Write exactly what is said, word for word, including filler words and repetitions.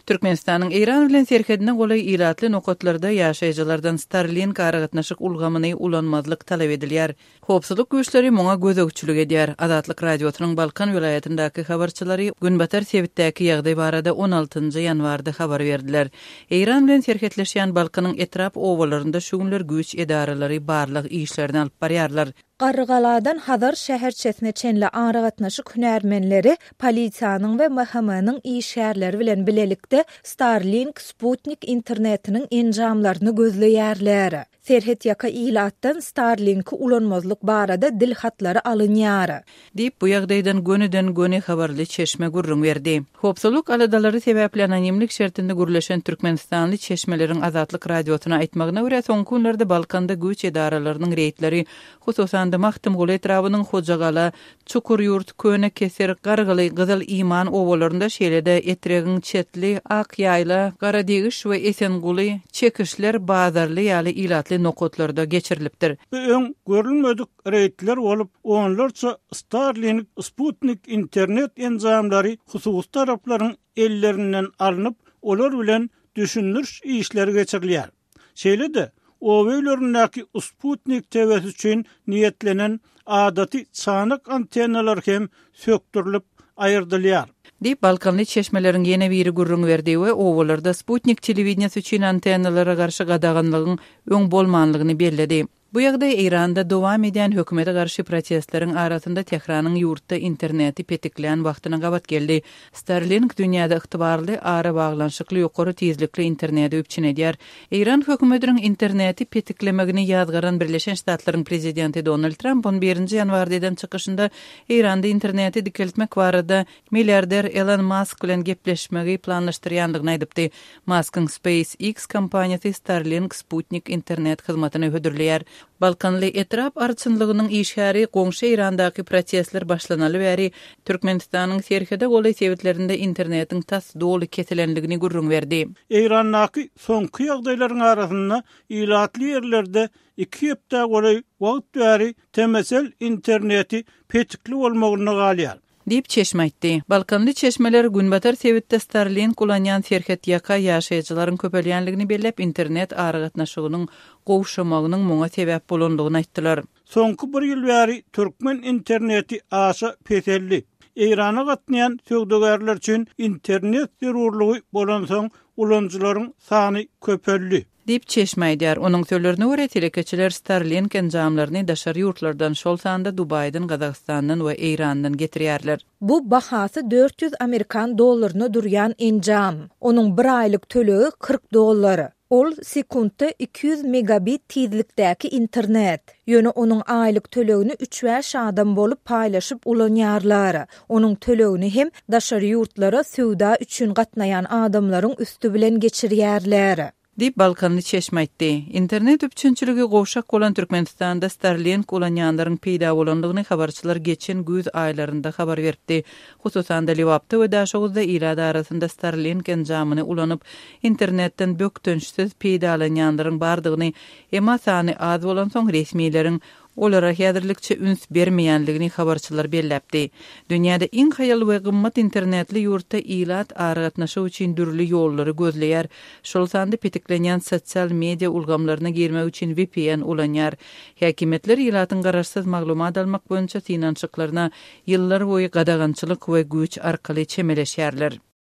Türkmenistanyň Iran bilen serhedine golay ilatly nokatlarda ýaşaýjylardan Starlink aragatnaşyk ulgamyny ulanmazlyk talap edilýär. Howpsuzlyk güýçleri muňa gözegçilik edýär. Adatlyk radiosynyň Balkan vilayatyndaky habarçylary Günbatar Sewitdäki ýagdaý barada on altynjy ýanwarda habar berdiler. Iran bilen serhetleşýän Balkanyň etrap owalarynda şu günler güýç edaralary barlyk işlerini alyp barýarlar. Garrygaladan Hadar şäherçesine çenli aragatnaşyk hünärmenleri polisiýanyň we M H M-nyň işgärleri bilen bilelikde Starlink Sputnik internetiniň enjamlaryny gözleýärler. Serhet ýaka ilatdan Starlink'i ulanmazlyk barada dil hatlary alynýar. Diýip bu ýagdaýdan gönüden göne habarly çeşme gurrun berdi. Howpsuzlyk aladalary sebäpli anonimlik şertinde gürleşen Türkmenistanly çeşmeleriň Azatlyk radiosyna aýtmagyna görä soňky günlerde Balkanda güýç edaralarynyň reýtleri hususan da Mahtum Gul etrawynyň Hojagala, Çukuryurt, Köne Keser, Gargaly, Gyzyl Iman owalarynda şeýlede etregiň çetli, Ak Ýaýla, Garadegiş we Esenguly çekişler bazarly ýaly ilatly nokotlarda geçirilipdir. Öň görülmedik reýtler bolup, onlarça Starlink, Sputnik internet enjamlary hususy taraplaryň ellerinden alınıp, olar bilen düşünürş işleri geçirilýär. Şeýle-de owaýlaryndaky Sputnik T V üçin niýetlenen adaty çanak antennalar hem söktürilip aýrdylýar. Diýip Balkanly çeşmeleriň ýene biri gurrun berdi we owalarda Sputnik telewizniýasy üçin antennalara garşy gadaganlygyň öň bolmanlygyny belledi. Bu ýagdaý Iranda dowam edýän hökümete garşy protestleriň arasynda Tehranyň ýurtda interneti petikleýän wagtyna gabat geldi. Starlink dünýäde ygtybarly ara baglanşykly ýokary tezlikli interneti öpçün edýär. Iran hökümetiniň interneti petiklemegini ýazgaran Birleşen Ştatlaryň prezidenti Donald Trump on birinji ýanwarda eden çykyşynda Iranda interneti dikeltmek barada milliarder Elon Musk bilen gepleşmegi planlaşdyrýandygyny aýdypdy. Musk'ın SpaceX kompaniýasy Starlink Sputnik internet hyzmatyny hödürleýär. Balkanly etrap arçynlygynyň işgäri goňşy Irandaky protestler başlanaly bäri Türkmenistanyň serhede golay sebitlerinde internetiň tas dolu kesilenligini gurrun berdi. Irandaky soňky ýagdaýlaryň arasynda ilatly ýerlerde iki hepde golay wagt bäri temesel interneti petikli bolmagyny galýar. Diýip çeşme aýtdy. Balkanly çeşmeler Günbatar Sewitde Starlink ulanýan serhet ýaka ýaşaýjylaryň köpelýänligini bellep internet aragatnaşygynyň gowşamagynyň muňa sebäp bolandygyny aýtdylar. Soňky bir ýyl bäri türkmen interneti aşa petelli. Irana gatnaýan söwdegärler üçin internet zerurlugy bolan soň ulanjylaryň sany köpelli. Diýip çeşme aýdýar. Onuň sözlerine görä telekeçiler Starlink enjamlaryny daşary ýurtlardan şol sanda Dubaýdan, Gazagstandan we Irandan getirýärler. Bu bahasy dört yüz Amerikan dollaryna durýan enjam. Onuň bir aýlyk tölegi kırk dollary. Ol sekundda iki yüz megabit tezlikdäki internet. Ýöne onuň aýlyk tölegini üç beş adam bolup paýlaşyp ulanýarlar. Onuň tölegini hem daşary ýurtlara söwda üçin gatnaýan adamlaryň üstü bilen geçirýärler. Diýip Balkanly çeşme aýtdy. Internet öpçünçiligi gowşak bolan Türkmenistanda Starlink ulanýanlaryň peýda bolandygyny habarçylar geçen güz aýlarynda habar berdi. Hususan da Liwapda we Daşoguzda Irada arasynda Starlink enjamyny ulanyp internetden böktönçsiz peýdalanýanlaryň bardygyny, emma sany az bolan soň resmiýetlerin olara häzirlikçe üns bermeýänligini habarçylar belläpdi. Dünýäde iň haýal we gymmat internetli ýurtda ilat aragatnaşy üçin dürli ýollary gözleýär. Şol sanda petiklenýän sosial media ulgamlaryna girmek üçin V P N ulanýar. Häkimetler ilatyň garaşsyz maglumat almak boýunça finançyklaryna ýyllar boýy gadagançylyk we güýç arkaly çemeleşýärler.